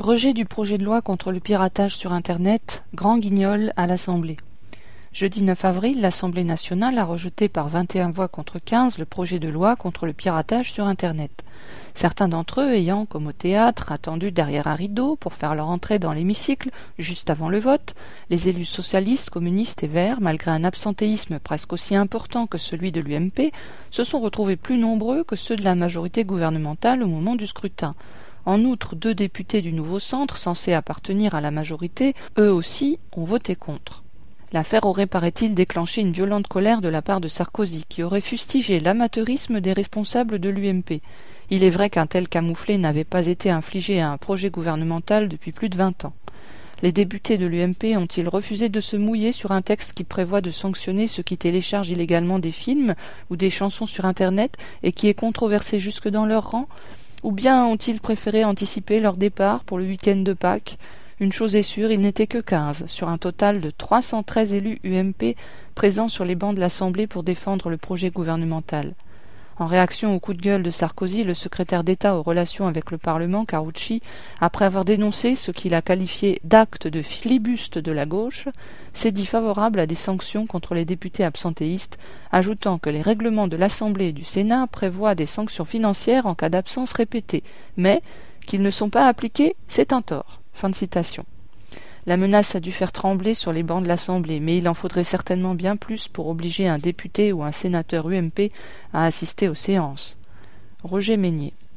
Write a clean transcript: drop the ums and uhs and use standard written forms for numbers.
Rejet du projet de loi contre le piratage sur Internet, grand guignol à l'Assemblée. Jeudi 9 avril, l'Assemblée nationale a rejeté par 21 voix contre 15 le projet de loi contre le piratage sur Internet. Certains d'entre eux ayant, comme au théâtre, attendu derrière un rideau pour faire leur entrée dans l'hémicycle juste avant le vote, les élus socialistes, communistes et verts, malgré un absentéisme presque aussi important que celui de l'UMP, se sont retrouvés plus nombreux que ceux de la majorité gouvernementale au moment du scrutin. En outre, 2 députés du Nouveau Centre, censés appartenir à la majorité, eux aussi, ont voté contre. L'affaire aurait, paraît-il, déclenché une violente colère de la part de Sarkozy, qui aurait fustigé l'amateurisme des responsables de l'UMP. Il est vrai qu'un tel camouflet n'avait pas été infligé à un projet gouvernemental depuis plus de 20 ans. Les députés de l'UMP ont-ils refusé de se mouiller sur un texte qui prévoit de sanctionner ceux qui téléchargent illégalement des films ou des chansons sur Internet et qui est controversé jusque dans leur rang ? Ou bien ont-ils préféré anticiper leur départ pour le week-end de Pâques ? Une chose est sûre, ils n'étaient que 15, sur un total de 313 élus UMP présents sur les bancs de l'Assemblée pour défendre le projet gouvernemental. En réaction au coup de gueule de Sarkozy, le secrétaire d'État aux relations avec le Parlement, Carucci, après avoir dénoncé ce qu'il a qualifié d'acte de flibuste de la gauche, s'est dit favorable à des sanctions contre les députés absentéistes, ajoutant que les règlements de l'Assemblée et du Sénat prévoient des sanctions financières en cas d'absence répétée, mais qu'ils ne sont pas appliqués, c'est un tort. Fin de citation. La menace a dû faire trembler sur les bancs de l'Assemblée, mais il en faudrait certainement bien plus pour obliger un député ou un sénateur UMP à assister aux séances. Roger Meignier.